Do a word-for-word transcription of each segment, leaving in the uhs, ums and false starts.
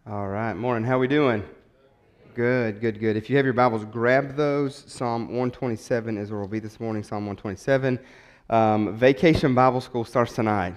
All right, morning. How we doing? Good, good, good. If you have your Bibles, grab those. Psalm one twenty-seven is where we'll be this morning. Psalm one twenty-seven. Um, Vacation Bible School starts tonight.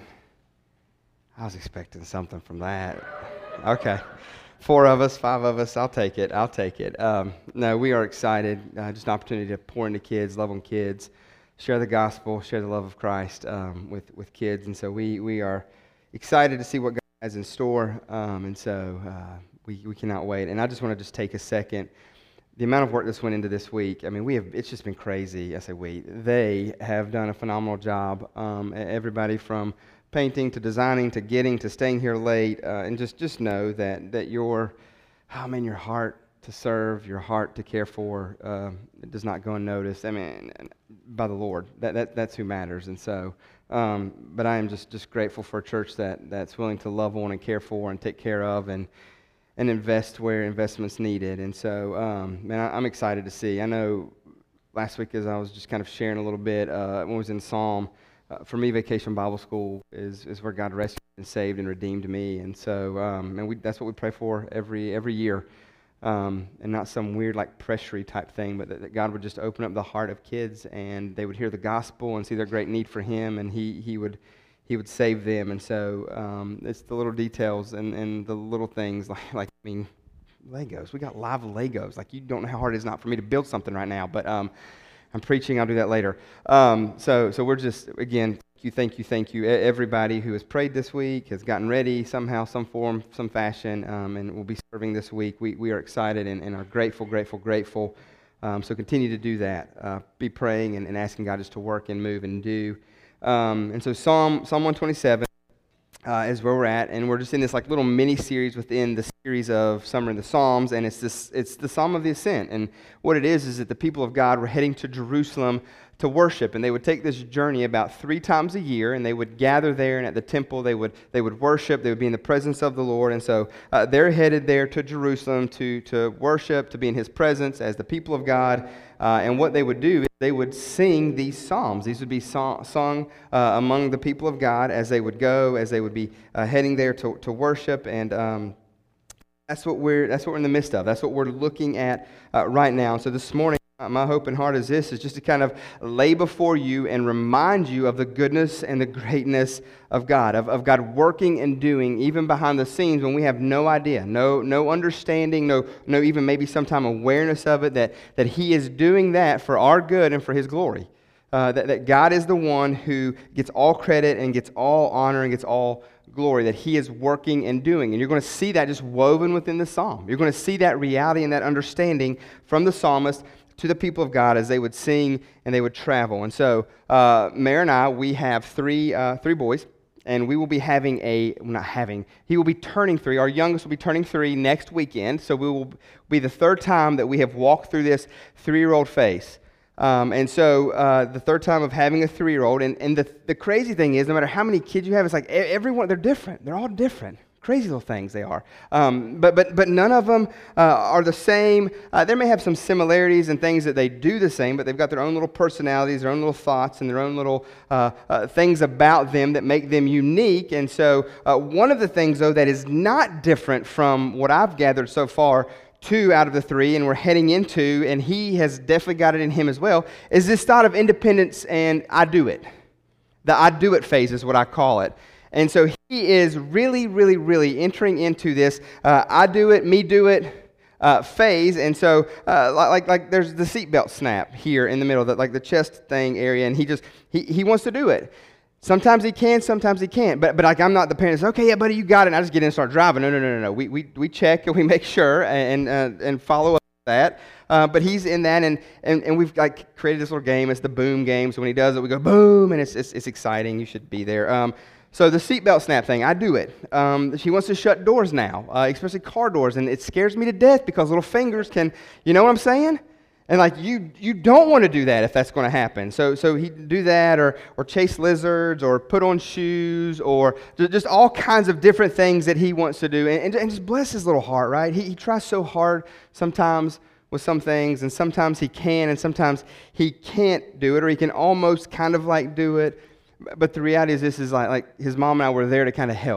I was expecting something from that. Okay, four of us, five of us. I'll take it. I'll take it. Um, no, we are excited. Uh, just an opportunity to pour into kids, love on kids, share the gospel, share the love of Christ um, with with kids, and so we we are excited to see what God has in store, um, and so uh, we we cannot wait. And I just want to just take a second. The amount of work that's went into this week, I mean, we have, it's just been crazy. I say we. They have done a phenomenal job. Um, everybody from painting to designing to getting to staying here late, uh, and just just know that that your, oh man, your heart to serve, your heart to care for, uh, it does not go unnoticed. I mean, by the Lord, that, that that's who matters. And so, um, but I am just, just grateful for a church that that's willing to love on and care for and take care of and and invest where investment's needed. And so, um, man, I, I'm excited to see. I know last week as I was just kind of sharing a little bit uh, when I was in Psalm, uh, for me, Vacation Bible School is is where God rescued and saved and redeemed me. And so, um, and we that's what we pray for every every year. Um, and not some weird like pressury type thing, but that, that God would just open up the heart of kids and they would hear the gospel and see their great need for Him, and He He would He would save them. And so um, it's the little details and, and the little things like like I mean Legos. We got live Legos. Like you don't know how hard it is not for me to build something right now, but um, I'm preaching. I'll do that later. Um, so so we're just again. You, thank you, thank you. Everybody who has prayed this week has gotten ready somehow, some form, some fashion, um, and will be serving this week. We we are excited and, and are grateful, grateful, grateful. Um, so continue to do that. Uh, be praying and, and asking God just to work and move and do. Um, and so Psalm Psalm one twenty-seven uh, is where we're at, and we're just in this like little mini series within the series of Summer in the Psalms, and it's this it's the Psalm of the Ascent. And what it is is that the people of God were heading to Jerusalem to worship, and they would take this journey about three times a year, and they would gather there, and at the temple they would they would worship. They would be in the presence of the Lord, and so uh, they're headed there to Jerusalem to to worship, to be in His presence as the people of God. Uh, and what they would do is they would sing these psalms. These would be song, sung uh, among the people of God as they would go, as they would be uh, heading there to to worship, and um, that's what we're that's what we're in the midst of. That's what we're looking at uh, right now. So this morning, my hope and heart is this, is just to kind of lay before you and remind you of the goodness and the greatness of God, of, of God working and doing even behind the scenes when we have no idea, no no understanding, no no even maybe sometime awareness of it, that, that He is doing that for our good and for His glory. Uh, that, that God is the one who gets all credit and gets all honor and gets all glory, that He is working and doing. And you're going to see that just woven within the psalm. You're going to see that reality and that understanding from the psalmist to the people of God as they would sing and they would travel. And so, uh, Mayor and I, we have three uh, three boys, and we will be having a, well, not having, he will be turning three. Our youngest will be turning three next weekend, so we will be the third time that we have walked through this three-year-old phase. Um, and so, uh, the third time of having a three-year-old, and, and the, the crazy thing is, no matter how many kids you have, it's like everyone, they're different. They're all different. Crazy little things they are. Um, but but but none of them uh, are the same. Uh, there may have some similarities and things that they do the same, but they've got their own little personalities, their own little thoughts, and their own little uh, uh, things about them that make them unique. And so uh, one of the things, though, that is not different from what I've gathered so far, two out of the three, and we're heading into, and he has definitely got it in him as well, is this thought of independence and I do it. The I do it phase is what I call it. And so he is really, really, really entering into this uh, I do it, me do it uh, phase. And so uh, like like there's the seatbelt snap here in the middle, that like the chest thing area, and he just, he, he wants to do it. Sometimes he can, sometimes he can't. But but like I'm not the parent that's, okay, yeah, buddy, you got it, and I just get in and start driving. No, no, no, no, no. We we we check and we make sure and uh, and follow up with that. Uh, but he's in that, and, and, and we've like created this little game. It's the boom game. So when he does it, we go boom, and it's it's, it's exciting. You should be there. Um, So the seatbelt snap thing, I do it. Um, she wants to shut doors now, uh, especially car doors, and it scares me to death because little fingers can, you know what I'm saying? And like you, you don't want to do that if that's going to happen. So, so he do that, or or chase lizards, or put on shoes, or just all kinds of different things that he wants to do, and, and, and just bless his little heart, right? He, he tries so hard sometimes with some things, and sometimes he can, and sometimes he can't do it, or he can almost kind of like do it. But the reality is this is like, like his mom and I were there to kind of help,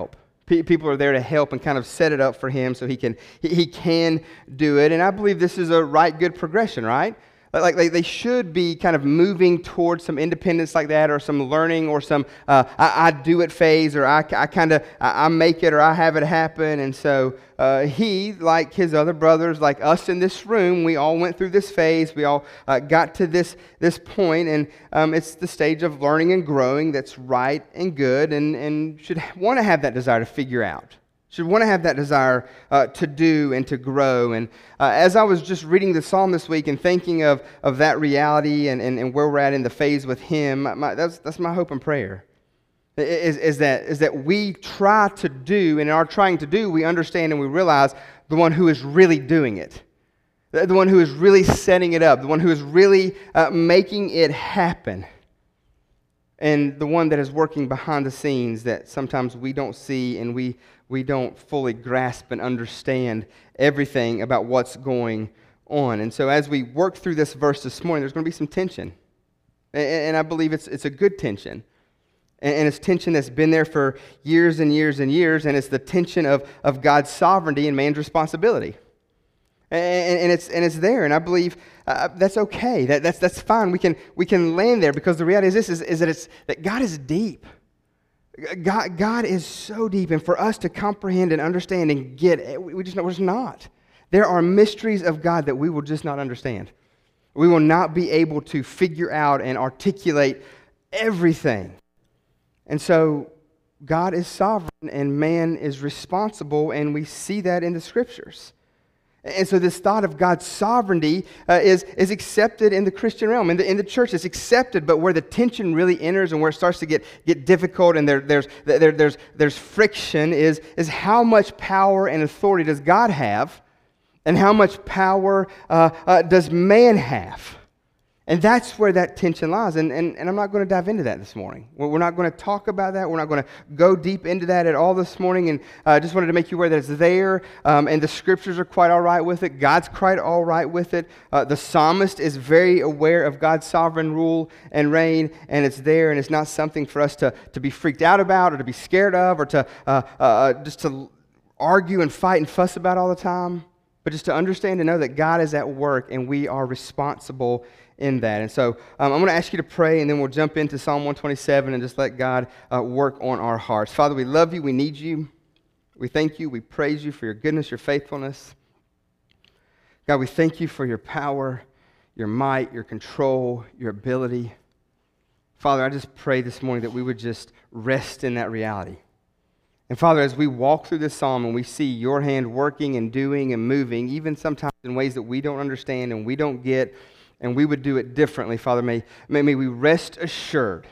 P- people are there to help and kind of set it up for him so he can he, he can do it. And I believe this is a right, good progression, right? Like, like they should be kind of moving towards some independence like that, or some learning, or some uh, I, I do it phase, or I, I kind of I, I make it, or I have it happen. And so uh, he, like his other brothers, like us in this room, we all went through this phase. We all uh, got to this this point, and um, it's the stage of learning and growing that's right and good, and and should want to have that desire to figure out. Should want to have that desire uh, to do and to grow. And uh, as I was just reading the psalm this week and thinking of, of that reality and, and, and where we're at in the phase with him, my, that's, that's my hope and prayer, is, is, that, is that we try to do, and in our trying to do, we understand and we realize the one who is really doing it, the one who is really setting it up, the one who is really uh, making it happen, and the one that is working behind the scenes that sometimes we don't see, and we we don't fully grasp and understand everything about what's going on. And so as we work through this verse this morning, there's going to be some tension. And, and I believe it's it's a good tension. And, and it's tension that's been there for years and years and years, and it's the tension of, of God's sovereignty and man's responsibility. And, and it's and it's there, and I believe uh, that's okay. That, that's that's fine. We can we can land there, because the reality is this: is, is that it's that God is deep. God, God is so deep, and for us to comprehend and understand and get it, we just know we're just not. There are mysteries of God that we will just not understand. We will not be able to figure out and articulate everything. And so God is sovereign and man is responsible, and we see that in the Scriptures. And so this thought of God's sovereignty uh, is, is accepted in the Christian realm. In the, in the church, it's accepted, but where the tension really enters and where it starts to get, get difficult and there, there's, there, there's, there's friction is, is how much power and authority does God have, and how much power uh, uh, does man have? And that's where that tension lies. And, and, and I'm not going to dive into that this morning. We're not going to talk about that. We're not going to go deep into that at all this morning. And I uh, just wanted to make you aware that it's there. Um, and the Scriptures are quite all right with it. God's quite all right with it. Uh, the psalmist is very aware of God's sovereign rule and reign. And it's there. And it's not something for us to, to be freaked out about, or to be scared of, or to uh, uh, just to argue and fight and fuss about all the time. But just to understand and know that God is at work, and we are responsible in that. And so um, I'm going to ask you to pray, and then we'll jump into Psalm one twenty-seven and just let God uh, work on our hearts. Father, we love you. We need you. We thank you. We praise you for your goodness, your faithfulness. God, we thank you for your power, your might, your control, your ability. Father, I just pray this morning that we would just rest in that reality. And Father, as we walk through this psalm and we see your hand working and doing and moving, even sometimes in ways that we don't understand and we don't get, and we would do it differently, Father, may, may, may we rest assured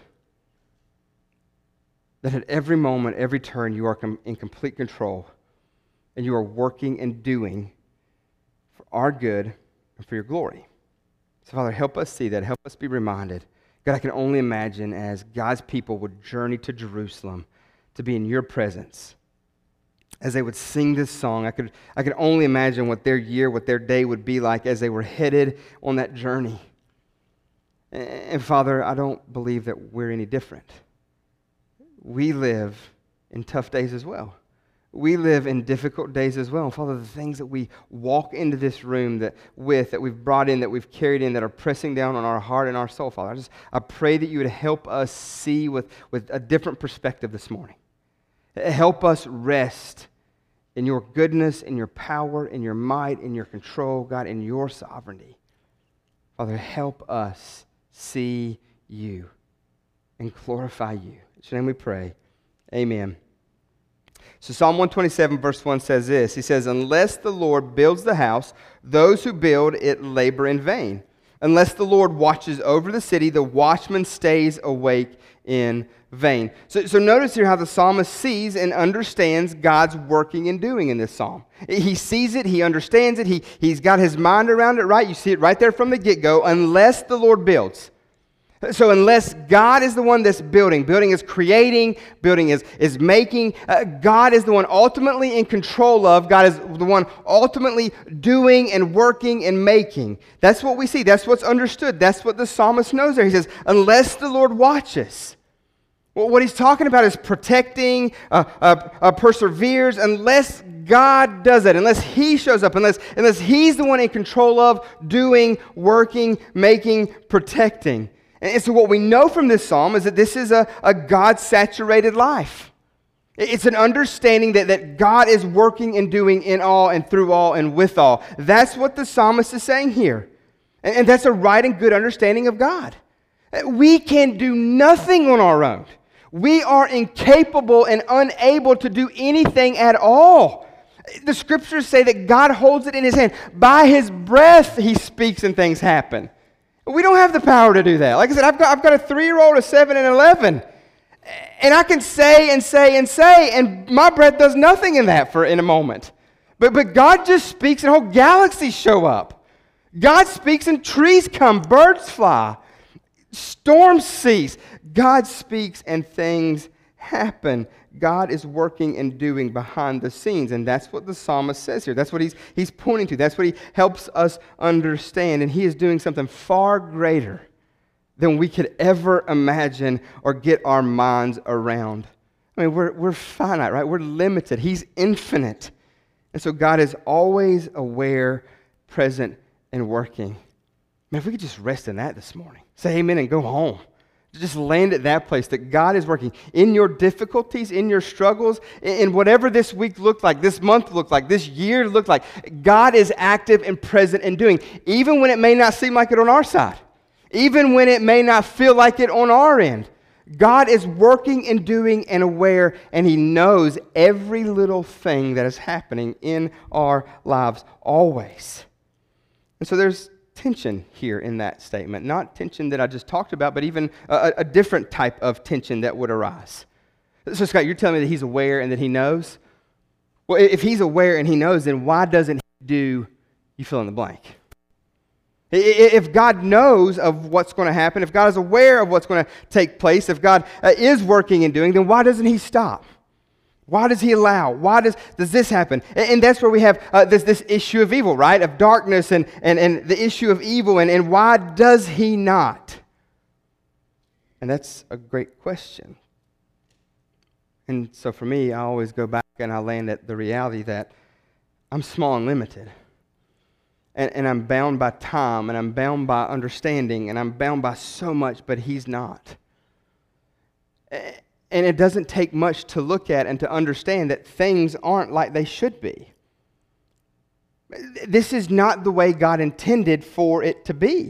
that at every moment, every turn, you are com- in complete control, and you are working and doing for our good and for your glory. So, Father, help us see that. Help us be reminded. God, I can only imagine as God's people would journey to Jerusalem to be in your presence, as they would sing this song, I could I could only imagine what their year, what their day would be like as they were headed on that journey. And, and Father, I don't believe that we're any different. We live in tough days as well. We live in difficult days as well. And Father, the things that we walk into this room that with, that we've brought in, that we've carried in, that are pressing down on our heart and our soul, Father, I just I pray that you would help us see with, with a different perspective this morning. Help us rest in your goodness, in your power, in your might, in your control, God, in your sovereignty. Father, help us see you and glorify you. In your name we pray. Amen. So Psalm one twenty-seven verse one says this. He says, unless the Lord builds the house, those who build it labor in vain. Unless the Lord watches over the city, the watchman stays awake in vain. So, so notice here how the psalmist sees and understands God's working and doing in this psalm. He sees it, he understands it, he, he's got his mind around it, right? You see it right there from the get-go. Unless the Lord builds. So unless God is the one that's building, building is creating, building is, is making, uh, God is the one ultimately in control of, God is the one ultimately doing and working and making. That's what we see. That's what's understood. That's what the psalmist knows there. He says, unless the Lord watches. Well, what he's talking about is protecting, uh, uh, uh, perseveres, unless God does it, unless he shows up, unless, unless he's the one in control of doing, working, making, protecting. And, and so what we know from this psalm is that this is a, a God-saturated life. It's an understanding that, that God is working and doing in all and through all and with all. That's what the psalmist is saying here. And, and that's a right and good understanding of God. We can do nothing on our own. We are incapable and unable to do anything at all. The scriptures say that God holds it in his hand. By his breath, he speaks and things happen. We don't have the power to do that. Like I said, I've got, I've got a three-year-old, a seven, and eleven. And I can say and say and say, and my breath does nothing in that for in a moment. But, but God just speaks and whole galaxies show up. God speaks and trees come, birds fly, storms cease. God speaks and things happen. God is working and doing behind the scenes, and that's what the psalmist says here. That's what he's, he's pointing to. That's what he helps us understand, and he is doing something far greater than we could ever imagine or get our minds around. I mean, we're, we're finite, right? We're limited. He's infinite. And so God is always aware, present, and working. Man, if we could just rest in that this morning. Say amen and go home. Just land at that place, that God is working in your difficulties, in your struggles, in whatever this week looked like, this month looked like, this year looked like. God is active and present and doing, even when it may not seem like it on our side, even when it may not feel like it on our end. God is working and doing and aware, and he knows every little thing that is happening in our lives always. And so there's tension here in that statement. Not tension that I just talked about, but even a, a different type of tension that would arise. So Scott, you're telling me that he's aware and that he knows? Well, if he's aware and he knows, then why doesn't he do, you fill in the blank? If God knows of what's going to happen, if God is aware of what's going to take place, if God uh, is working and doing, then why doesn't he stop? Why does he allow? Why does, does this happen? And, and that's where we have uh, this, this issue of evil, right? Of darkness and, and, and the issue of evil. And, and why does he not? And that's a great question. And so for me, I always go back and I land at the reality that I'm small and limited. And, and I'm bound by time, and I'm bound by understanding, and I'm bound by so much, but he's not. And it doesn't take much to look at and to understand that things aren't like they should be. This is not the way God intended for it to be.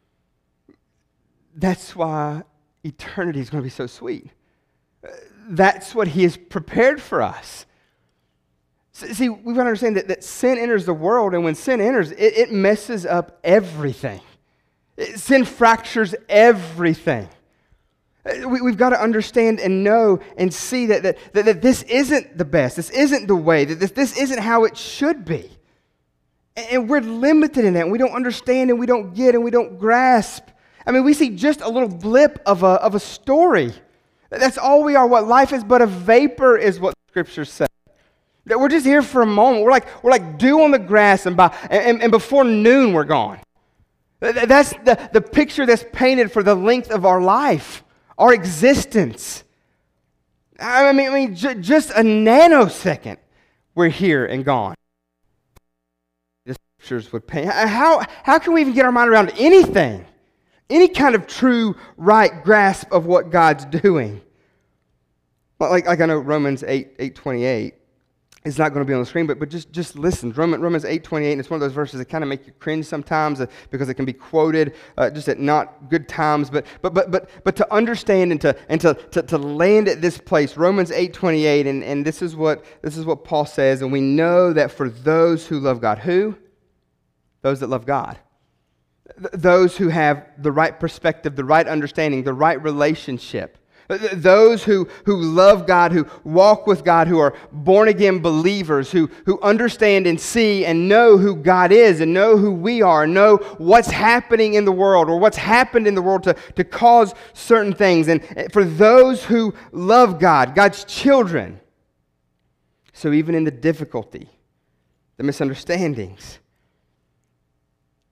That's why eternity is going to be so sweet. That's what he has prepared for us. See, we've got to understand that, that sin enters the world, and when sin enters, it, it messes up everything. It, sin fractures everything. We, we've got to understand and know and see that, that, that, that this isn't the best. This isn't the way. That this, this isn't how it should be. And, and we're limited in that. And we don't understand, and we don't get, and we don't grasp. I mean, we see just a little blip of a, of a story. That's all we are. What life is but a vapor is what the Scriptures say. That we're just here for a moment. We're like, we're like dew on the grass, and, by, and, and before noon we're gone. That's the, the picture that's painted for the length of our life, our existence. I mean, I mean j- just a nanosecond, we're here and gone. The Scriptures would paint. How, how can we even get our mind around anything? Any kind of true, right grasp of what God's doing? Like, like I know Romans eight, eight twenty-eight. It's not going to be on the screen, but, but just, just listen. Roman, Romans eight twenty-eight, and it's one of those verses that kind of make you cringe sometimes uh, because it can be quoted uh, just at not good times. But but but but but to understand and to and to, to, to land at this place, Romans eight twenty-eight, and, and this is what this is what Paul says, and we know that for those who love God, who? Those that love God. Th- those who have the right perspective, the right understanding, the right relationship. Those who, who love God, who walk with God, who are born-again believers, who, who understand and see and know who God is and know who we are, and know what's happening in the world or what's happened in the world to, to cause certain things. And for those who love God, God's children, so even in the difficulty, the misunderstandings,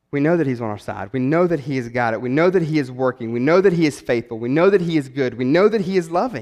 We know that He's on our side. We know that He has got it. We know that He is working. We know that He is faithful. We know that He is good. We know that He is loving.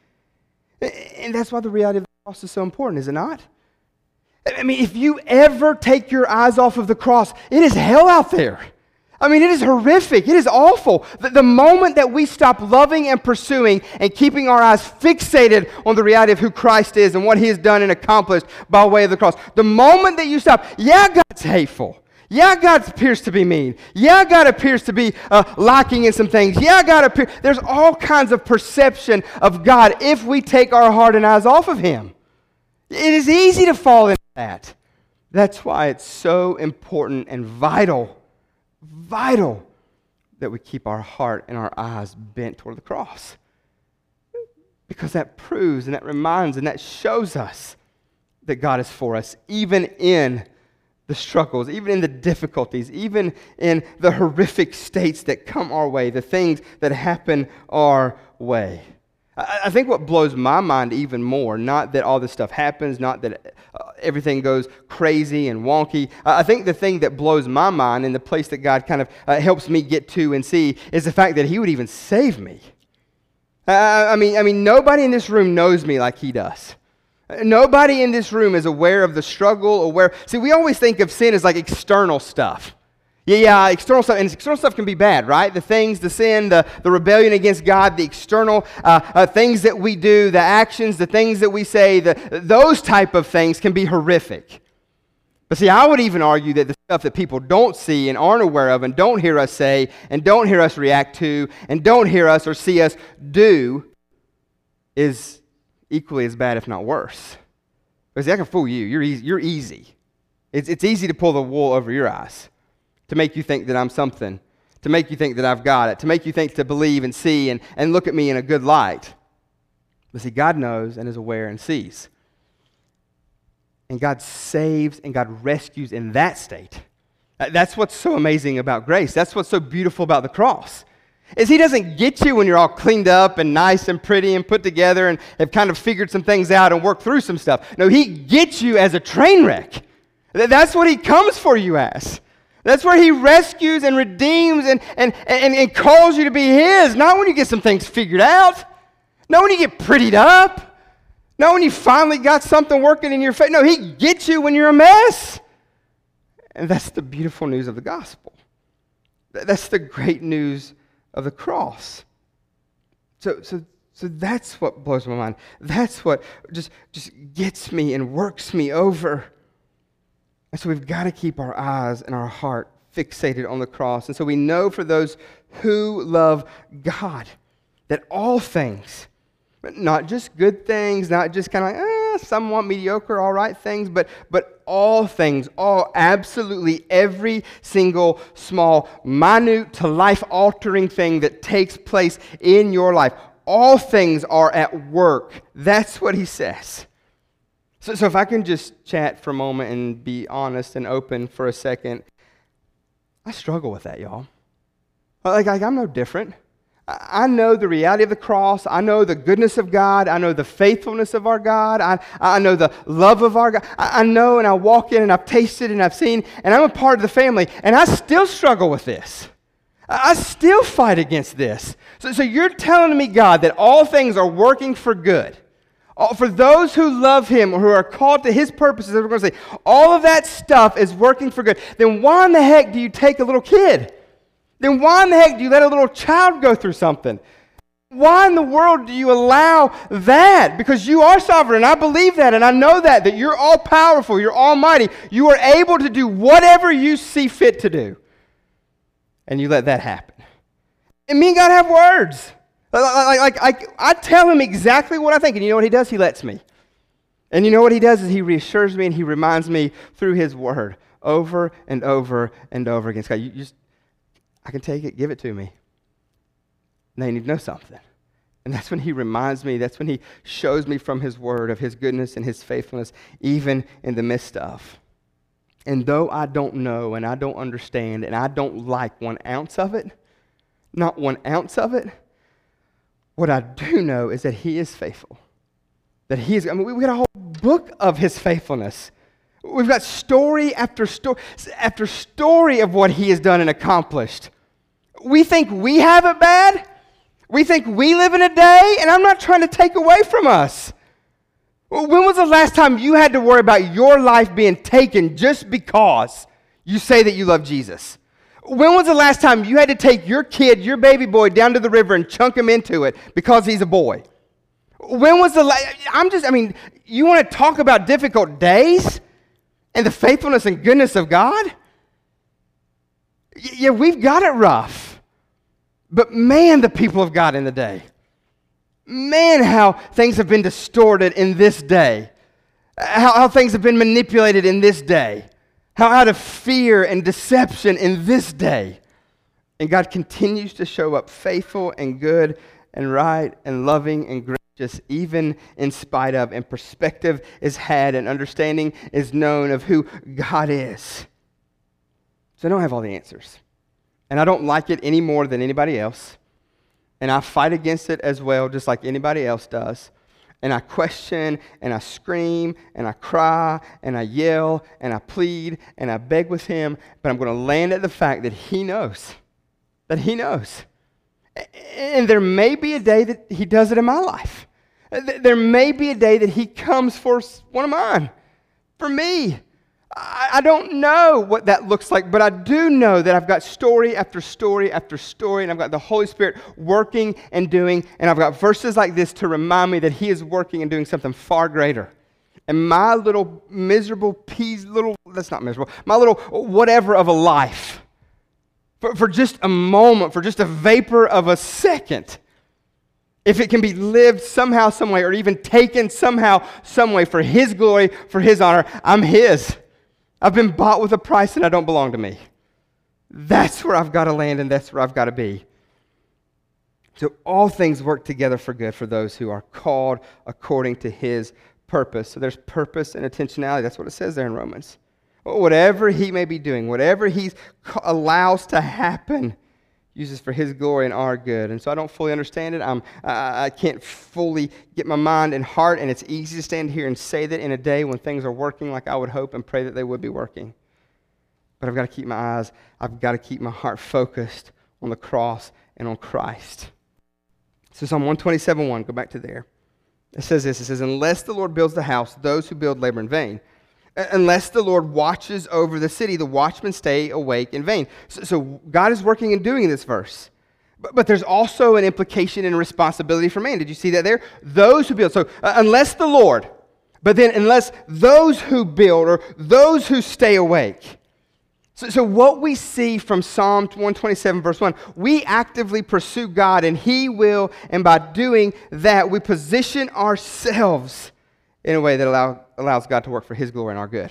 And that's why the reality of the cross is so important, is it not? I mean, if you ever take your eyes off of the cross, it is hell out there. I mean, it is horrific. It is awful. The, the moment that we stop loving and pursuing and keeping our eyes fixated on the reality of who Christ is and what He has done and accomplished by way of the cross, the moment that you stop, yeah, God's hateful. Yeah, God appears to be mean. Yeah, God appears to be uh, lacking in some things. Yeah, God appears. There's all kinds of perception of God if we take our heart and eyes off of Him. It is easy to fall into that. That's why it's so important and vital, vital that we keep our heart and our eyes bent toward the cross. Because that proves and that reminds and that shows us that God is for us, even in the struggles, even in the difficulties, even in the horrific states that come our way, the things that happen our way. I, I think what blows my mind even more, not that all this stuff happens, not that uh, everything goes crazy and wonky. I, I think the thing that blows my mind and the place that God kind of uh, helps me get to and see is the fact that He would even save me. Uh, I mean, I mean, nobody in this room knows me like He does. Nobody in this room is aware of the struggle, aware. See, we always think of sin as like external stuff. Yeah, yeah, external stuff. And external stuff can be bad, right? The things, the sin, the, the rebellion against God, the external uh, uh, things that we do, the actions, the things that we say, the, those type of things can be horrific. But see, I would even argue that the stuff that people don't see and aren't aware of and don't hear us say and don't hear us react to and don't hear us or see us do is equally as bad, if not worse. Because I can fool you. You're easy. You're easy. It's, it's easy to pull the wool over your eyes, to make you think that I'm something, to make you think that I've got it, to make you think to believe and see and, and look at me in a good light. But see, God knows and is aware and sees. And God saves and God rescues in that state. That's what's so amazing about grace. That's what's so beautiful about the cross. Is He doesn't get you when you're all cleaned up and nice and pretty and put together and have kind of figured some things out and worked through some stuff. No, He gets you as a train wreck. That's what He comes for you as. That's where He rescues and redeems and, and, and, and calls you to be His. Not when you get some things figured out. Not when you get prettied up. Not when you finally got something working in your face. No, He gets you when you're a mess. And that's the beautiful news of the gospel. That's the great news of the cross. So, so, so that's what blows my mind. That's what just, just gets me and works me over. And so we've got to keep our eyes and our heart fixated on the cross. And so we know for those who love God that all things, not just good things, not just kind of like, eh, somewhat mediocre, all right things, but, but all things, all, absolutely every single small, minute to life-altering thing that takes place in your life, all things are at work. That's what he says. So, so if I can just chat for a moment and be honest and open for a second, I struggle with that, y'all. Like, like I'm no different. I know the reality of the cross. I know the goodness of God. I know the faithfulness of our God. I, I know the love of our God. I, I know and I walk in and I've tasted and I've seen and I'm a part of the family and I still struggle with this. I still fight against this. So, so you're telling me, God, that all things are working for good. All, for those who love Him or who are called to His purposes, we're going to say, all of that stuff is working for good. Then why in the heck do you take a little kid? Then why in the heck do you let a little child go through something? Why in the world do you allow that? Because you are sovereign. I believe that and I know that, that you're all powerful, you're almighty. You are able to do whatever you see fit to do. And you let that happen. And me and God have words. Like, like, like I tell Him exactly what I think. And you know what He does? He lets me. And you know what He does is He reassures me and He reminds me through His word over and over and over again. God, you just I can take it, give it to me. Now you need to know something. And that's when He reminds me, that's when He shows me from His word of His goodness and His faithfulness, even in the midst of. And though I don't know and I don't understand and I don't like one ounce of it, not one ounce of it, what I do know is that He is faithful. That He is, I mean, we got a whole book of His faithfulness. We've got story after story after story of what he has done and accomplished. We think we have it bad. We think we live in a day, and I'm not trying to take away from us. When was the last time you had to worry about your life being taken just because you say that you love Jesus? When was the last time you had to take your kid, your baby boy, down to the river and chunk him into it because he's a boy? When was the last? I'm just, I mean, you want to talk about difficult days and the faithfulness and goodness of God? Yeah, we've got it rough. But man, the people of God in the day. Man, how things have been distorted in this day. How, how things have been manipulated in this day. How out of fear and deception in this day. And God continues to show up faithful and good and right and loving and gracious, even in spite of. And perspective is had and understanding is known of who God is. So I don't have all the answers. And I don't like it any more than anybody else. And I fight against it as well, just like anybody else does. And I question, and I scream, and I cry, and I yell, and I plead, and I beg with him. But I'm going to land at the fact that he knows. That he knows. And there may be a day that he does it in my life. There may be a day that he comes for one of mine. For me. I don't know what that looks like, but I do know that I've got story after story after story, and I've got the Holy Spirit working and doing, and I've got verses like this to remind me that he is working and doing something far greater. And my little miserable piece, little, that's not miserable, my little whatever of a life, for, for just a moment, for just a vapor of a second, if it can be lived somehow, some way, or even taken somehow, some way for his glory, for his honor, I'm his. I've been bought with a price and I don't belong to me. That's where I've got to land and that's where I've got to be. So all things work together for good for those who are called according to his purpose. So there's purpose and intentionality. That's what it says there in Romans. Whatever he may be doing, whatever he allows to happen, uses for his glory and our good. And so I don't fully understand it. I'm, I, I can't fully get my mind and heart, and it's easy to stand here and say that in a day when things are working like I would hope and pray that they would be working. But I've got to keep my eyes, I've got to keep my heart focused on the cross and on Christ. So Psalm one twenty-seven one, go back to there. It says this, it says, unless the Lord builds the house, those who build labor in vain. Unless the Lord watches over the city, the watchmen stay awake in vain. So, so God is working and doing in this verse. But, but there's also an implication and responsibility for man. Did you see that there? Those who build. So uh, unless the Lord, but then unless those who build or those who stay awake. So, so what we see from Psalm one twenty-seven verse one, we actively pursue God and he will, and by doing that, we position ourselves in a way that allow, allows God to work for his glory and our good.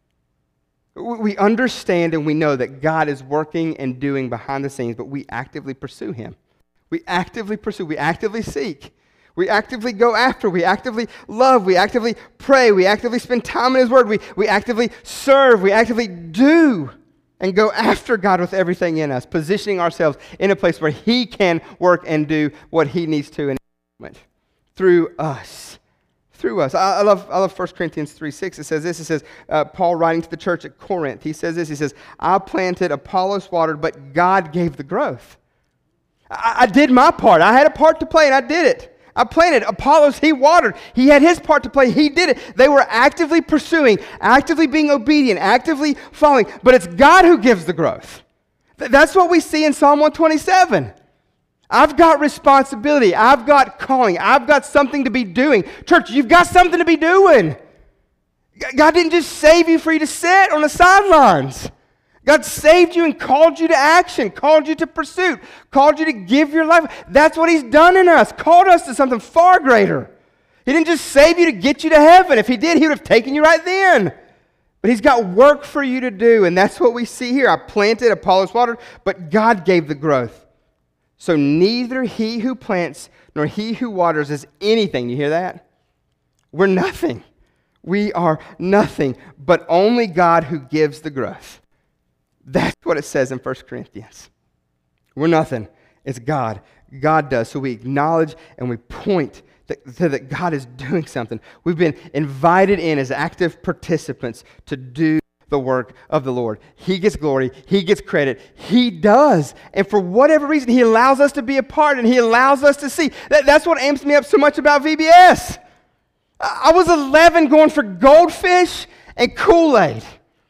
We understand and we know that God is working and doing behind the scenes, but we actively pursue him. We actively pursue, we actively seek. We actively go after, we actively love, we actively pray, we actively spend time in his word, we, we actively serve, we actively do and go after God with everything in us, positioning ourselves in a place where he can work and do what he needs to in the moment through us. Through us. I, I love I love First Corinthians three six. It says this. It says, uh, Paul writing to the church at Corinth, he says this. He says, I planted, Apollos watered, but God gave the growth. I, I did my part. I had a part to play, and I did it. I planted. Apollos, he watered. He had his part to play. He did it. They were actively pursuing, actively being obedient, actively following. But it's God who gives the growth. Th- that's what we see in Psalm one twenty-seven. I've got responsibility. I've got calling. I've got something to be doing. Church, you've got something to be doing. God didn't just save you for you to sit on the sidelines. God saved you and called you to action, called you to pursuit, called you to give your life. That's what he's done in us, called us to something far greater. He didn't just save you to get you to heaven. If he did, he would have taken you right then. But he's got work for you to do, and that's what we see here. I planted, Apollos watered, but God gave the growth. So neither he who plants nor he who waters is anything. You hear that? We're nothing. We are nothing, but only God who gives the growth. That's what it says in First Corinthians. We're nothing. It's God. God does. So we acknowledge and we point that, that God is doing something. We've been invited in as active participants to do the work of the Lord. He gets glory. He gets credit. He does. And for whatever reason, He allows us to be a part, and He allows us to see. That, that's what amps me up so much about V B S. I was eleven going for goldfish and Kool-Aid.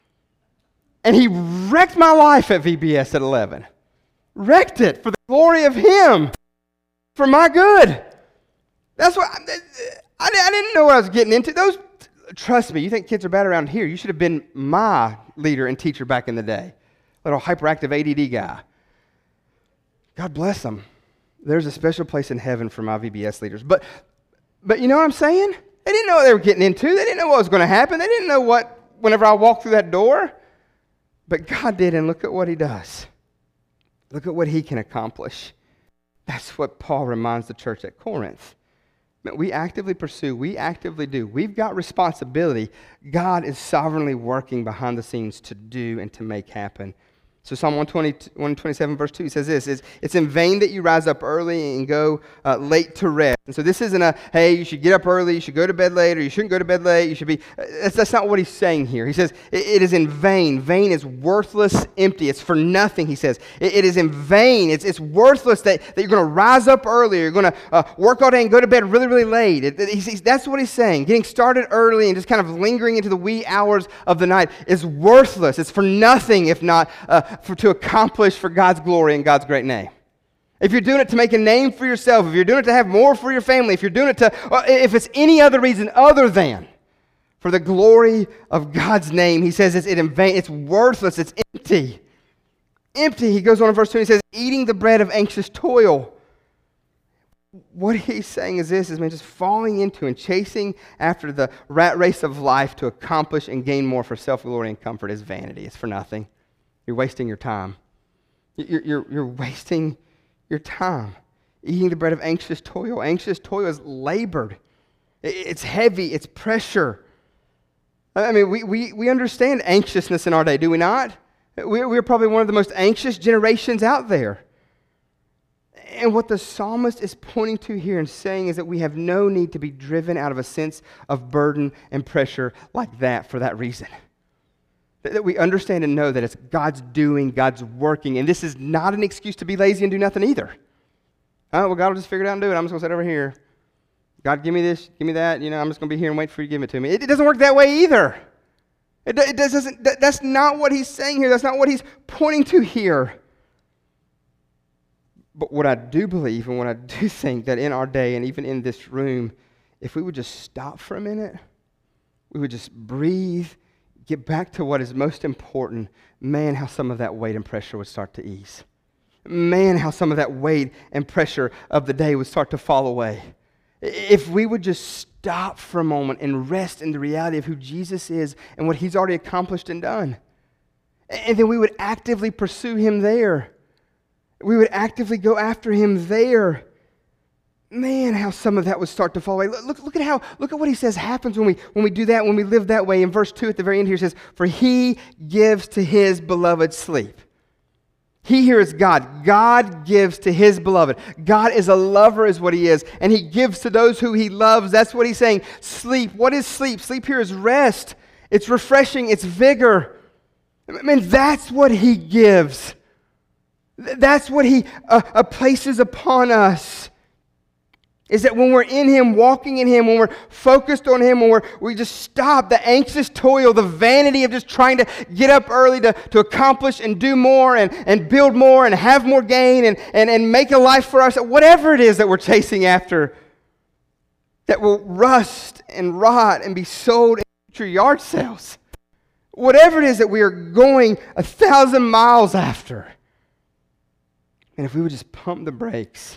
And He wrecked my life at V B S at eleven. Wrecked it for the glory of Him. For my good. That's what, I, I, I didn't know what I was getting into. Those, trust me, you think kids are bad around here. You should have been my leader and teacher back in the day. Little hyperactive A D D guy. God bless them. There's a special place in heaven for my V B S leaders. But, but you know what I'm saying? They didn't know what they were getting into. They didn't know what was going to happen. They didn't know what, whenever I walked through that door. But God did, and look at what He does. Look at what He can accomplish. That's what Paul reminds the church at Corinth. We actively pursue. We actively do. We've got responsibility. God is sovereignly working behind the scenes to do and to make happen. So Psalm one twenty, one twenty-seven verse two, he says this, is, it's in vain that you rise up early and go uh, late to rest. And so this isn't a, hey, you should get up early, you should go to bed late, or you shouldn't go to bed late, you should be, uh, that's, that's not what he's saying here. He says, it, it is in vain. Vain is worthless, empty. It's for nothing, he says. It, it is in vain. It's, it's worthless that, that you're going to rise up early, you're going to uh, work all day and go to bed really, really late. It, it, he's, that's what he's saying. Getting started early and just kind of lingering into the wee hours of the night is worthless. It's for nothing if not uh, For, to accomplish for God's glory and God's great name. If you're doing it to make a name for yourself, if you're doing it to have more for your family, if you're doing it to, if it's any other reason other than for the glory of God's name, he says it's in vain, it's worthless, it's empty. Empty. He goes on in verse two, he says, eating the bread of anxious toil. What he's saying is this, is man, just falling into and chasing after the rat race of life to accomplish and gain more for self-glory and comfort is vanity. It's for nothing. You're wasting your time. You're, you're, you're wasting your time. Eating the bread of anxious toil. Anxious toil is labored. It's heavy. It's pressure. I mean, we, we, we understand anxiousness in our day, do we not? We're, we're probably one of the most anxious generations out there. And what the psalmist is pointing to here and saying is that we have no need to be driven out of a sense of burden and pressure like that for that reason. That we understand and know that it's God's doing, God's working, and this is not an excuse to be lazy and do nothing either. Oh, well, God will just figure it out and do it. I'm just going to sit over here. God, give me this, give me that. You know, I'm just going to be here and wait for you to give it to me. It, it doesn't work that way either. It, it doesn't. That, that's not what he's saying here. That's not what he's pointing to here. But what I do believe and what I do think that in our day and even in this room, if we would just stop for a minute, we would just breathe, get back to what is most important, man, how some of that weight and pressure would start to ease. Man, how some of that weight and pressure of the day would start to fall away. If we would just stop for a moment and rest in the reality of who Jesus is and what He's already accomplished and done. And then we would actively pursue Him there. We would actively go after Him there. Man, how some of that would start to fall away. Look, look, look at how, look at what he says happens when we when we do that, when we live that way. In verse two at the very end here, it says, for He gives to His beloved sleep. He here is God. God gives to His beloved. God is a lover is what He is. And He gives to those who He loves. That's what He's saying. Sleep. What is sleep? Sleep here is rest. It's refreshing. It's vigor. I mean, that's what He gives. That's what He uh, uh, places upon us. Is that when we're in Him, walking in Him, when we're focused on Him, when we're, we just stop the anxious toil, the vanity of just trying to get up early to, to accomplish and do more and, and build more and have more gain and, and, and make a life for ourselves, whatever it is that we're chasing after that will rust and rot and be sold in future yard sales. Whatever it is that we are going a thousand miles after. And if we would just pump the brakes,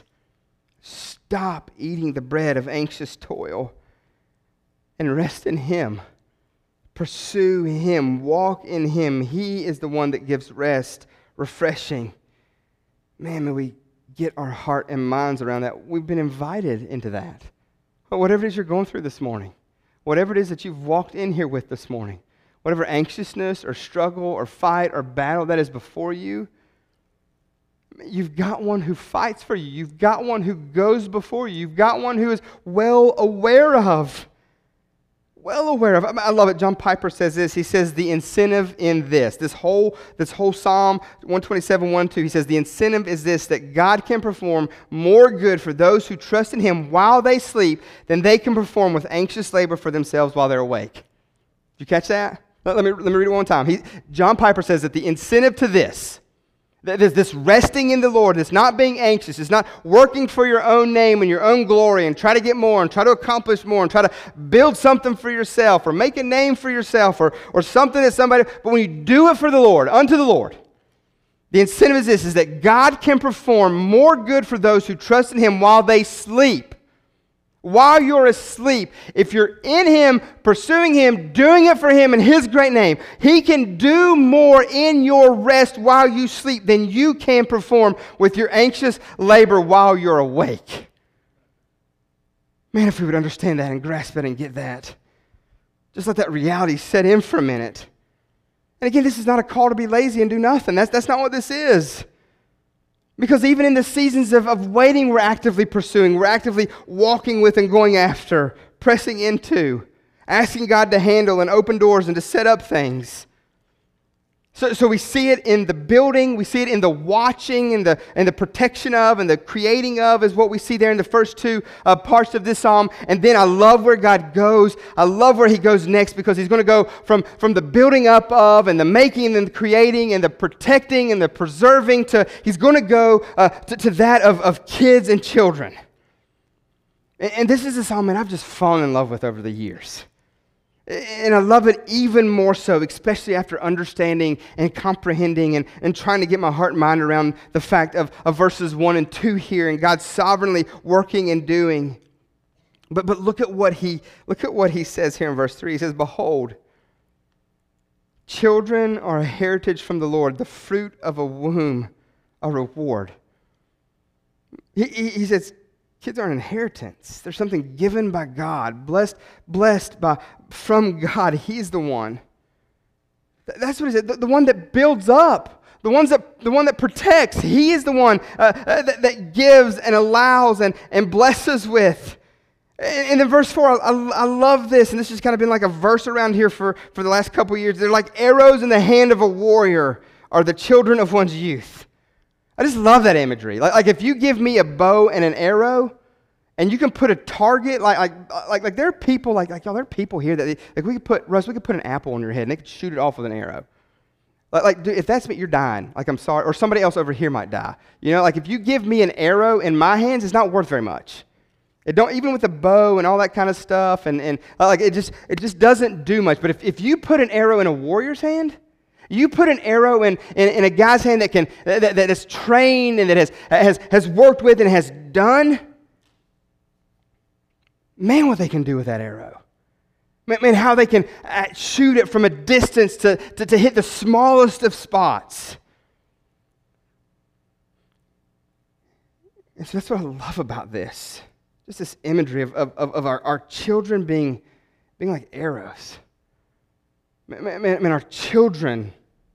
stop eating the bread of anxious toil and rest in Him. Pursue Him. Walk in Him. He is the one that gives rest, refreshing. Man, may we get our heart and minds around that. We've been invited into that. Whatever it is you're going through this morning, whatever it is that you've walked in here with this morning, whatever anxiousness or struggle or fight or battle that is before you, You've got one who fights for you. You've got one who goes before you. You've got one who is well aware of. Well aware of. I love it. John Piper says this. He says the incentive in this, this whole, this whole Psalm one twenty-seven, one, two, he says the incentive is this, that God can perform more good for those who trust in Him while they sleep than they can perform with anxious labor for themselves while they're awake. Did you catch that? Let me, let me read it one time. He, John Piper says that the incentive to this, This, this resting in the Lord, this not being anxious, it's not working for your own name and your own glory and try to get more and try to accomplish more and try to build something for yourself or make a name for yourself or, or something that somebody, but when you do it for the Lord, unto the Lord, the incentive is this, is that God can perform more good for those who trust in Him while they sleep. While you're asleep, if you're in Him, pursuing Him, doing it for Him in His great name, He can do more in your rest while you sleep than you can perform with your anxious labor while you're awake. Man, if we would understand that and grasp it and get that. Just let that reality set in for a minute. And again, this is not a call to be lazy and do nothing. That's, that's not what this is. Because even in the seasons of, of waiting, we're actively pursuing. We're actively walking with and going after, pressing into, asking God to handle and open doors and to set up things. So, so we see it in the building, we see it in the watching and the, and the protection of and the creating of is what we see there in the first two uh, parts of this psalm. And then I love where God goes. I love where He goes next because He's going to go from, from the building up of and the making and the creating and the protecting and the preserving to, He's going to go uh, to, to that of, of kids and children. And, and this is a psalm that I've just fallen in love with over the years. And I love it even more so, especially after understanding and comprehending and, and trying to get my heart and mind around the fact of, of verses one and two here and God sovereignly working and doing. But but look at what he look at what he says here in verse three. He says, "Behold, children are a heritage from the Lord, the fruit of a womb, a reward." He, he, he says, kids are an inheritance. There's something given by God, blessed, blessed by from God. He's the one. That's what he said. The, the one that builds up, the ones that the one that protects. He is the one uh, uh, that, that gives and allows and, and blesses with. And, and in verse four, I, I love this, and this has kind of been like a verse around here for, for the last couple of years. They're like arrows in the hand of a warrior are the children of one's youth. I just love that imagery. Like, like if you give me a bow and an arrow, and you can put a target, like like like, like there are people, like, like y'all, there are people here that, like we could put, Russ, we could put an apple on your head, and they could shoot it off with an arrow. Like, like dude, if that's me, you're dying. Like, I'm sorry. Or somebody else over here might die. You know, like if you give me an arrow in my hands, it's not worth very much. It don't, even with a bow and all that kind of stuff, and, and like it just it just doesn't do much. But if, if you put an arrow in a warrior's hand, you put an arrow in, in, in a guy's hand that can that, that is trained and that has, has has worked with and has done, man, what they can do with that arrow. Man, man how they can shoot it from a distance to, to, to hit the smallest of spots. And so that's what I love about this. Just this imagery of, of, of our, our children being, being like arrows. Man, man, man, our children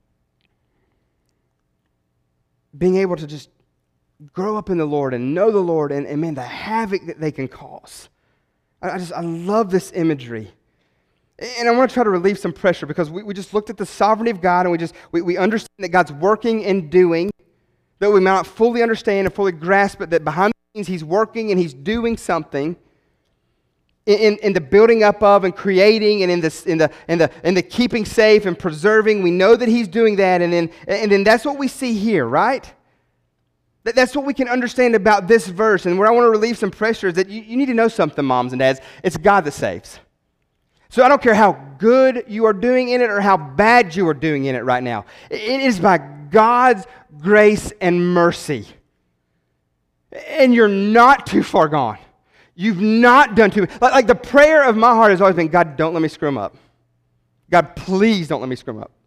being able to just grow up in the Lord and know the Lord and, and man, the havoc that they can cause. I, I just, I love this imagery. And I want to try to relieve some pressure because we, we just looked at the sovereignty of God and we just, we, we understand that God's working and doing, though we might not fully understand and fully grasp it, that behind the scenes He's working and He's doing something. In, in the building up of and creating and in the, in, the, in, the, in the keeping safe and preserving, we know that He's doing that. And then, and then that's what we see here, right? That, that's what we can understand about this verse. And where I want to relieve some pressure is that you, you need to know something, moms and dads. It's God that saves. So I don't care how good you are doing in it or how bad you are doing in it right now. It is by God's grace and mercy. And you're not too far gone. You've not done too much. Like, like the prayer of my heart has always been, God, don't let me screw them up. God, please don't let me screw them up.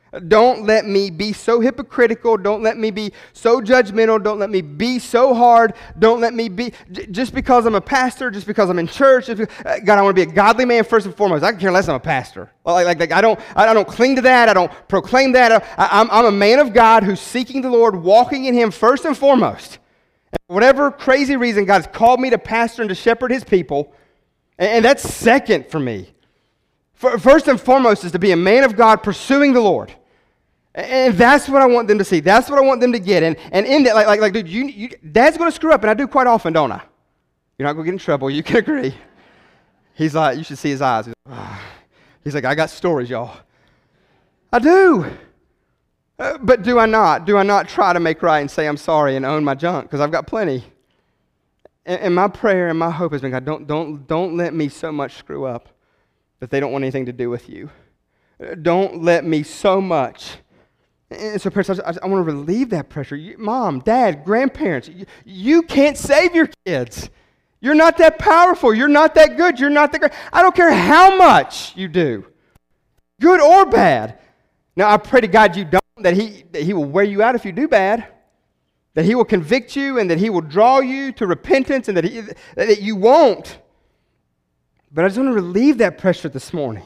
Don't let me be so hypocritical. Don't let me be so judgmental. Don't let me be so hard. Don't let me be, j- just because I'm a pastor, just because I'm in church. Just because, uh, God, I want to be a godly man first and foremost. I can care less I'm a pastor. Like, like, like I, don't, I don't cling to that. I don't proclaim that. I, I'm, I'm a man of God who's seeking the Lord, walking in Him first and foremost. And for whatever crazy reason, God's called me to pastor and to shepherd His people. And, and that's second for me. For, first and foremost is to be a man of God pursuing the Lord. And that's what I want them to see. That's what I want them to get. And, and in that, like, like, like dude, you, you, Dad's going to screw up, and I do quite often, don't I? You're not going to get in trouble. You can agree. He's like, you should see his eyes. He's like, oh. He's like, I got stories, y'all. I do. Uh, but do I not? Do I not try to make right and say I'm sorry and own my junk? Because I've got plenty. And, and my prayer and my hope has been, God, don't, don't, don't let me so much screw up that they don't want anything to do with you. Uh, don't let me so much. And so, parents, I, I want to relieve that pressure. You, Mom, Dad, grandparents, you, you can't save your kids. You're not that powerful. You're not that good. You're not that great. I don't care how much you do, good or bad. Now, I pray to God you don't, that he, that he will wear you out if you do bad, that He will convict you and that He will draw you to repentance and that, he, that you won't. But I just want to relieve that pressure this morning.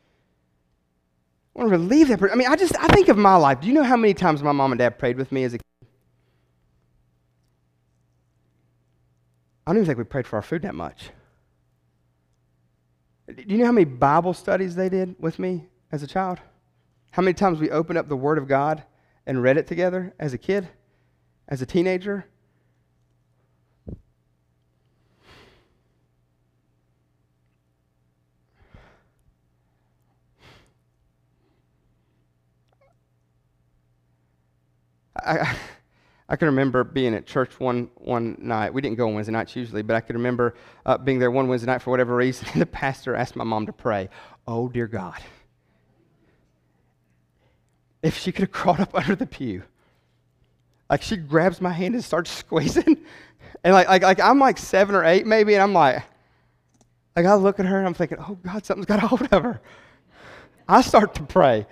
I want to relieve that. I mean, I just, I think of my life. Do you know how many times my mom and dad prayed with me as a kid? I don't even think we prayed for our food that much. Do you know how many Bible studies they did with me as a child? How many times we opened up the Word of God and read it together as a kid, as a teenager? I, I can remember being at church one one night. We didn't go on Wednesday nights usually, but I could remember uh, being there one Wednesday night for whatever reason, and the pastor asked my mom to pray. Oh, dear God. If she could have crawled up under the pew. Like, she grabs my hand and starts squeezing. And like, like, like I'm like seven or eight maybe, and I'm like, like I look at her and I'm thinking, oh, God, something's got a hold of her. I start to pray.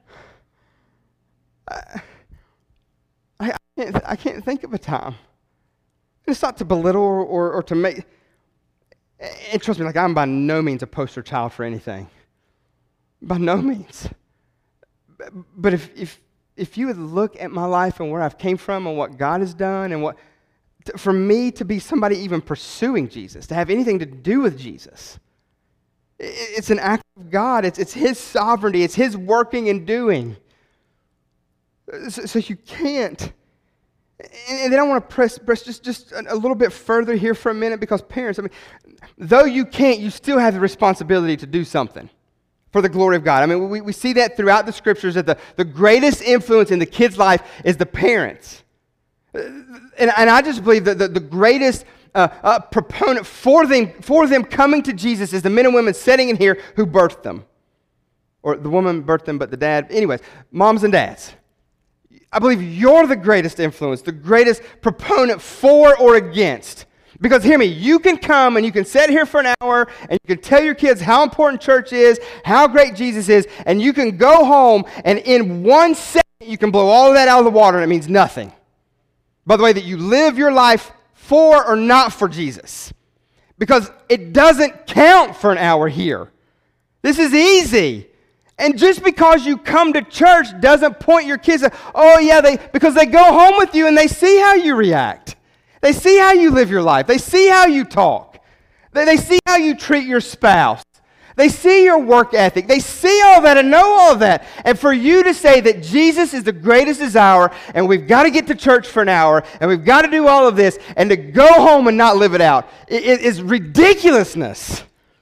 I, I, I, can't, I can't think of a time. It's not to belittle or, or, or to make, and trust me, like I'm by no means a poster child for anything. By no means. But if if if you would look at my life and where I've came from and what God has done and what, to, for me to be somebody even pursuing Jesus, to have anything to do with Jesus, it, it's an act of God. It's, it's His sovereignty. It's His working and doing. So, so you can't. And, and then I want to press, press just, just a, a little bit further here for a minute, because parents, I mean, though you can't, you still have the responsibility to do something for the glory of God. I mean, we, we see that throughout the Scriptures, that the, the greatest influence in the kid's life is the parents. And, and I just believe that the, the greatest uh, uh, proponent for them, for them coming to Jesus is the men and women sitting in here who birthed them. Or the woman birthed them, but the dad. Anyways, moms and dads. I believe you're the greatest influence, the greatest proponent for or against. Because hear me, you can come and you can sit here for an hour and you can tell your kids how important church is, how great Jesus is, and you can go home and in one second you can blow all of that out of the water and it means nothing. By the way, that you live your life for or not for Jesus. Because it doesn't count for an hour here. This is easy. And just because you come to church doesn't point your kids at, oh yeah, they because they go home with you and they see how you react. They see how you live your life. They see how you talk. They, they see how you treat your spouse. They see your work ethic. They see all that and know all of that. And for you to say that Jesus is the greatest desire and we've got to get to church for an hour and we've got to do all of this and to go home and not live it out, it, it is ridiculousness.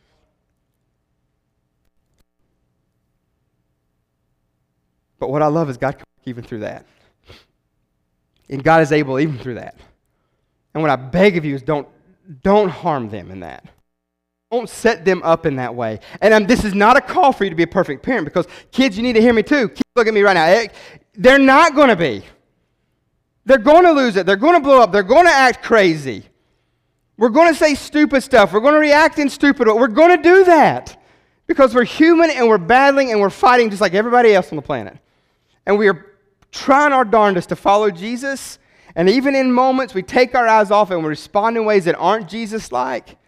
But what I love is God can work even through that. And God is able even through that. And what I beg of you is don't, don't harm them in that. Don't set them up in that way. And um, this is not a call for you to be a perfect parent, because kids, you need to hear me too. Kids, look at me right now. They're not going to be. They're going to lose it. They're going to blow up. They're going to act crazy. We're going to say stupid stuff. We're going to react in stupid ways. We're going to do that because we're human and we're battling and we're fighting just like everybody else on the planet. and we are trying our darndest to follow Jesus, and even in moments we take our eyes off and we respond in ways that aren't Jesus-like.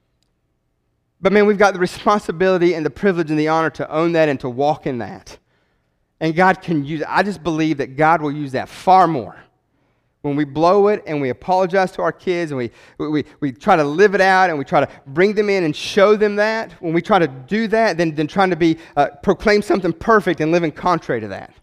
But man, we've got the responsibility and the privilege and the honor to own that and to walk in that. And God can use it. I just believe that God will use that far more. When we blow it and we apologize to our kids and we, we, we try to live it out and we try to bring them in and show them that, when we try to do that, then, then trying to be uh, proclaim something perfect and living contrary to that.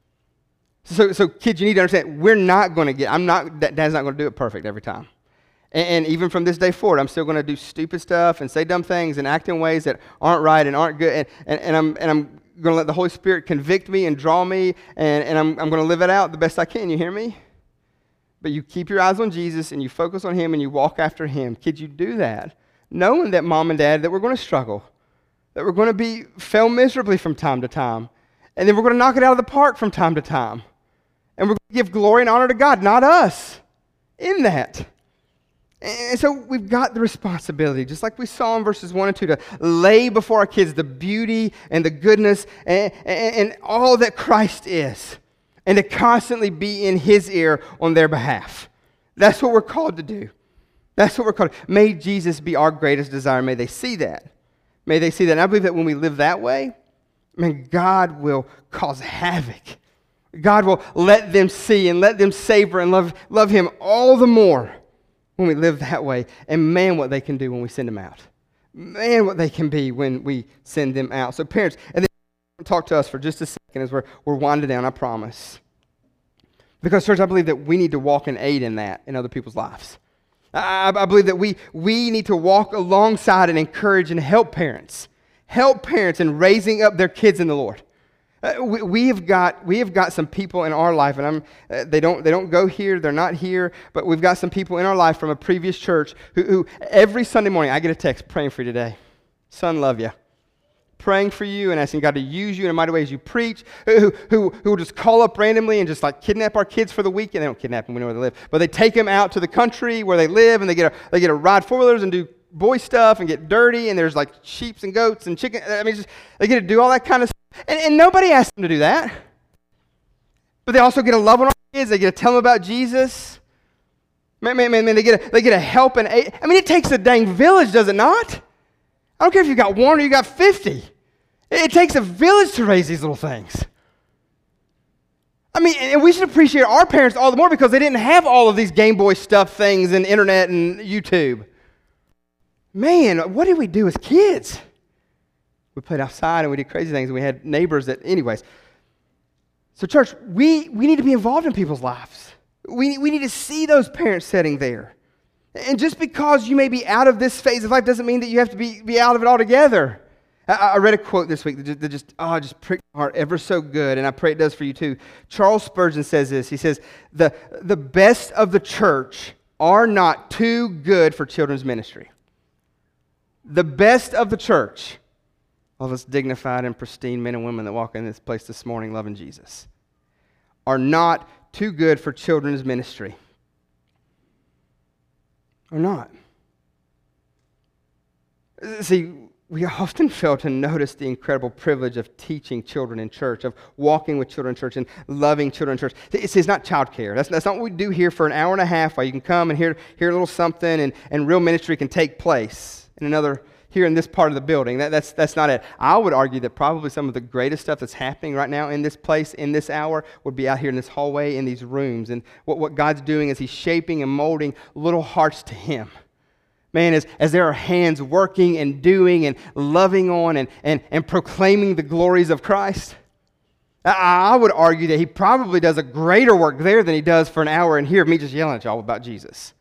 So, so kids, you need to understand, we're not going to get, I'm not, Dad's not going to do it perfect every time. And, and even from this day forward, I'm still going to do stupid stuff and say dumb things and act in ways that aren't right and aren't good. And, and, and I'm, and I'm going to let the Holy Spirit convict me and draw me, and, and I'm, I'm going to live it out the best I can. You hear me? But you keep your eyes on Jesus and you focus on Him and you walk after Him. Kids, you do that, knowing that Mom and Dad, that we're going to struggle, that we're going to be fail miserably from time to time, and then we're going to knock it out of the park from time to time. And we're going to give glory and honor to God, not us, in that. And so we've got the responsibility, just like we saw in verses one and two, to lay before our kids the beauty and the goodness and, and, and all that Christ is, and to constantly be in His ear on their behalf. That's what we're called to do. That's what we're called. May Jesus be our greatest desire. May they see that. May they see that. And I believe that when we live that way, man, God will cause havoc. God will let them see and let them savor and love, love Him all the more when we live that way. And man, what they can do when we send them out. Man, what they can be when we send them out. So parents, and then talk to us for just a second as we're, we're winding down, I promise. Because church, I believe that we need to walk and aid in that in other people's lives. I, I believe that we, we need to walk alongside and encourage and help parents. Help parents in raising up their kids in the Lord. Uh, we, we have got we have got some people in our life, and I'm uh, they don't they don't go here, they're not here, but we've got some people in our life from a previous church who, who every Sunday morning I get a text praying for you today. Son, love you. Praying for you and asking God to use you in a mighty way as you preach, who, who, who will just call up randomly and just like kidnap our kids for the weekend. They don't kidnap them, we know where they live, but they take them out to the country where they live, and they get a, they get to ride four-wheelers and do boy stuff and get dirty, and there's like sheep and goats and chicken. I mean, just, they get to do all that kind of stuff. And, and nobody asked them to do that. But they also get to love on our kids. They get to tell them about Jesus. Man, man, man, man they get to, they get to help and aid. I mean, it takes a dang village, does it not? I don't care if you got one or you got fifty. It, it takes a village to raise these little things. I mean, and we should appreciate our parents all the more because they didn't have all of these Game Boy stuff things and internet and YouTube. Man, what did we do as kids? We played outside and we did crazy things, and we had neighbors that, anyways. So church, we, we need to be involved in people's lives. We, we need to see those parents sitting there. And just because you may be out of this phase of life doesn't mean that you have to be, be out of it altogether. I, I read a quote this week that just, that just, oh, just pricked my heart ever so good, and I pray it does for you too. Charles Spurgeon says this. He says, the, the best of the church are not too good for children's ministry. The best of the church, all of us dignified and pristine men and women that walk in this place this morning loving Jesus, are not too good for children's ministry. Or not. See, we often fail to notice the incredible privilege of teaching children in church, of walking with children in church and loving children in church. It's, it's not childcare. That's, that's not what we do here for an hour and a half while you can come and hear, hear a little something and, and real ministry can take place in another, here in this part of the building. That, that's, that's not it. I would argue that probably some of the greatest stuff that's happening right now in this place, in this hour, would be out here in this hallway, in these rooms. And what, what God's doing is He's shaping and molding little hearts to Him. Man, as, as there are hands working and doing and loving on and, and, and proclaiming the glories of Christ, I, I would argue that He probably does a greater work there than He does for an hour in here of me just yelling at y'all about Jesus.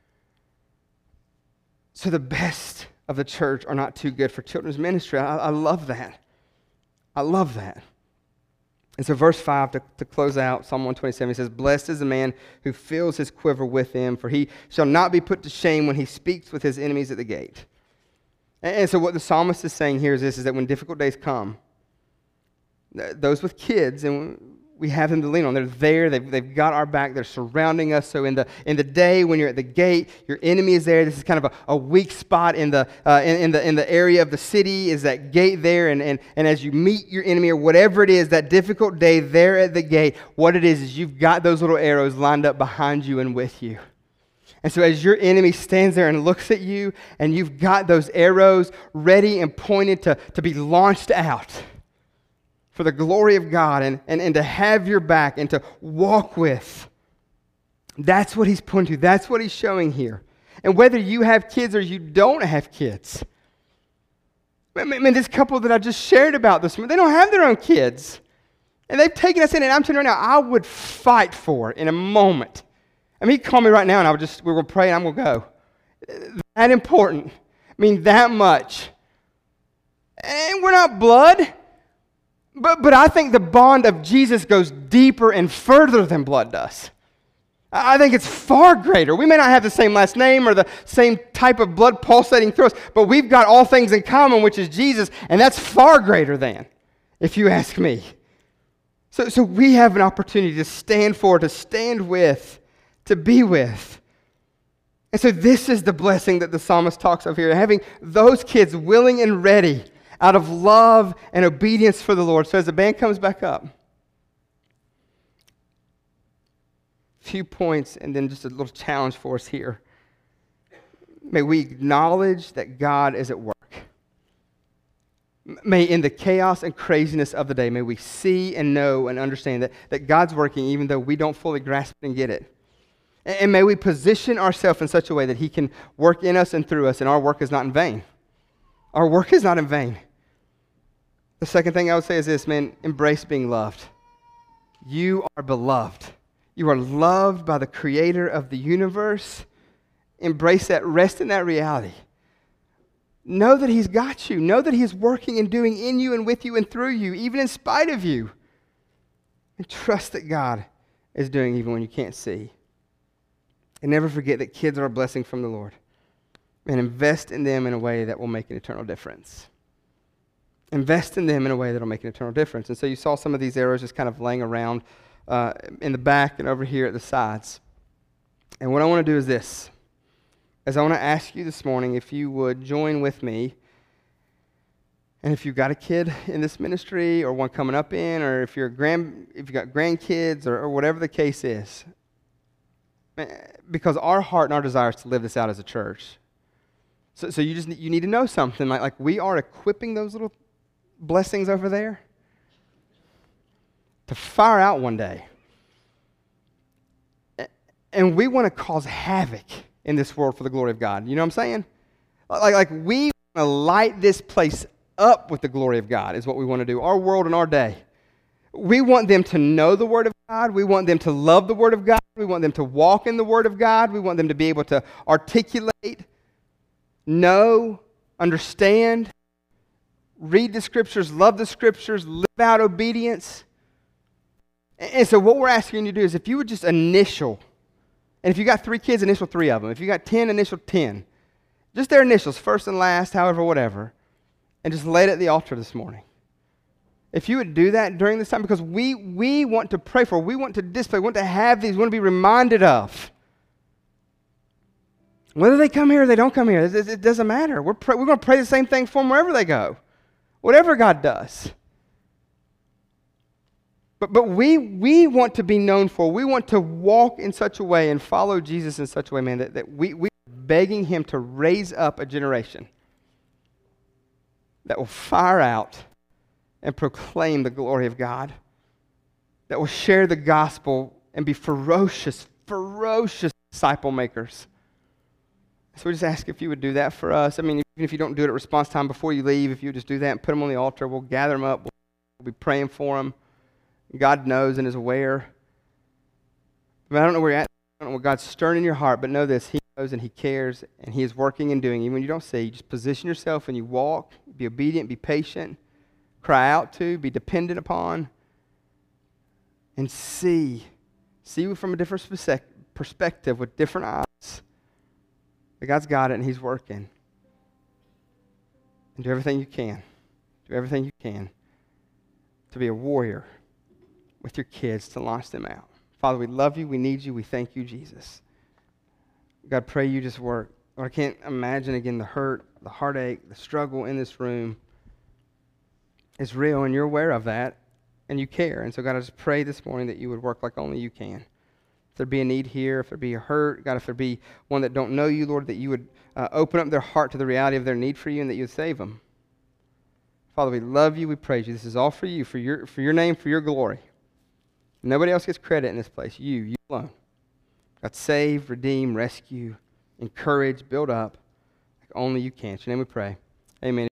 So the best of the church are not too good for children's ministry. I, I love that. I love that. And so verse five, to, to close out, Psalm one twenty-seven, he says, "Blessed is the man who fills his quiver with them, for he shall not be put to shame when he speaks with his enemies at the gate." And, and so what the psalmist is saying here is this, is that when difficult days come, th- those with kids, and we have them to lean on. They're there. They've, they've got our back. They're surrounding us. So in the in the day when you're at the gate, your enemy is there. This is kind of a, a weak spot in the uh, in, in the in the area of the city. Is that gate there? And, and and as you meet your enemy or whatever it is, that difficult day there at the gate, what it is is you've got those little arrows lined up behind you and with you. And so as your enemy stands there and looks at you, and you've got those arrows ready and pointed to, to be launched out for the glory of God and, and, and to have your back and to walk with. That's what he's pointing to. That's what he's showing here. And whether you have kids or you don't have kids. I mean, this couple that I just shared about this morning, they don't have their own kids. And they've taken us in, and I'm telling you right now, I would fight for it in a moment. I mean, he'd call me right now, and I would just, we will pray, and I'm going to go. That important. I mean, that much. And we're not blood. But but I think the bond of Jesus goes deeper and further than blood does. I think it's far greater. We may not have the same last name or the same type of blood pulsating through us, but we've got all things in common, which is Jesus, and that's far greater than, if you ask me. So, so we have an opportunity to stand for, to stand with, to be with. And so this is the blessing that the psalmist talks of here, having those kids willing and ready out of love and obedience for the Lord. So as the band comes back up, a few points and then just a little challenge for us here. May we acknowledge that God is at work. May in the chaos and craziness of the day, may we see and know and understand that, that God's working even though we don't fully grasp it and get it. And, and may we position ourselves in such a way that he can work in us and through us, and our work is not in vain. Our work is not in vain. The second thing I would say is this, man, embrace being loved. You are beloved. You are loved by the creator of the universe. Embrace that, rest in that reality. Know that he's got you. Know that he's working and doing in you and with you and through you, even in spite of you. And trust that God is doing even when you can't see. And never forget that kids are a blessing from the Lord. And invest in them in a way that will make an eternal difference. Invest in them in a way that will make an eternal difference. And so you saw some of these arrows just kind of laying around uh, in the back and over here at the sides. And what I want to do is this. As I want to ask you this morning if you would join with me. And if you've got a kid in this ministry or one coming up in, or if you're a grand, if you've got grandkids or, or whatever the case is. Because our heart and our desire is to live this out as a church. So, so you just you need to know something like, like we are equipping those little blessings over there to fire out one day. And we want to cause havoc in this world for the glory of God. You know what I'm saying? Like, like we want to light this place up with the glory of God is what we want to do. Our world and our day. We want them to know the Word of God. We want them to love the Word of God. We want them to walk in the Word of God. We want them to be able to articulate, know, understand, read the Scriptures, love the Scriptures, live out obedience. And so what we're asking you to do is if you would just initial, and if you got three kids, initial three of them. If you got ten, initial ten. Just their initials, first and last, however, whatever. And just lay it at the altar this morning. If you would do that during this time, because we we want to pray for, we want to display, we want to have these, we want to be reminded of. Whether they come here or they don't come here, it, it doesn't matter. We're, pray, we're going to pray the same thing for them wherever they go. Whatever God does. But, but we, we want to be known for, we want to walk in such a way and follow Jesus in such a way, man, that, that we, we're begging him to raise up a generation that will fire out and proclaim the glory of God, that will share the gospel and be ferocious, ferocious disciple makers. So we just ask if you would do that for us. I mean, even if you don't do it at response time before you leave, if you would just do that and put them on the altar, we'll gather them up, we'll be praying for them. God knows and is aware. But I don't know where you're at. I don't know what God's stirring in your heart, but know this, he knows and he cares, and he is working and doing. Even when you don't see, you just position yourself and you walk, be obedient, be patient, cry out to, be dependent upon, and see. See from a different perspective with different eyes. But God's got it and he's working. And do everything you can. Do everything you can to be a warrior with your kids to launch them out. Father, we love you. We need you. We thank you, Jesus. God, pray you just work. Lord, I can't imagine, again, the hurt, the heartache, the struggle in this room is real, and you're aware of that, and you care. And so, God, I just pray this morning that you would work like only you can. If there be a need here, if there be a hurt, God, if there be one that don't know you, Lord, that you would uh, open up their heart to the reality of their need for you and that you would save them. Father, we love you. We praise you. This is all for you, for your, for your name, for your glory. Nobody else gets credit in this place. You, you alone. God, save, redeem, rescue, encourage, build up like only you can. In your name we pray. Amen.